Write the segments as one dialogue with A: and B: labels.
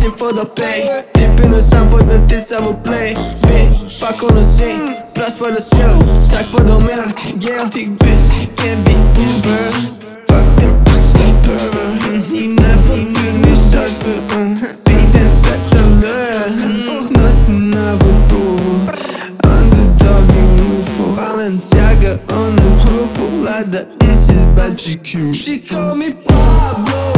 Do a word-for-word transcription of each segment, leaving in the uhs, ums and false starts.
A: in for the pay. Deep in the sound for the tits I will play. Vem, pra conhecer, pras for the show. Sac for the milk, yeah. Thick bitch, can't be Uber. Fuck them, stop her. He never been this cypher. Beat and such a lure. Nothing I would prove. Underdog in Rufo. Balenciaga on the roof. Lada, this is bad, she cute. She call me Pablo.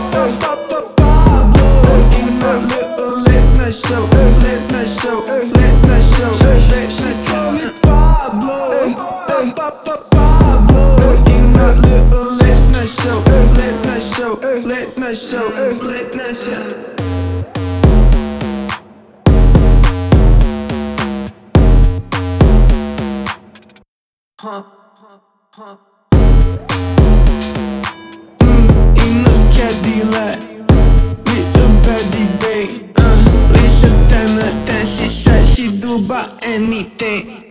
A: Show, late night show, late night show, late she call me Pablo, Pablo. In that little late night show, late night show, late night show, late night show. Huh, huh, huh. Mm, in a Cadillac with a baddie babe. She said she do about anything.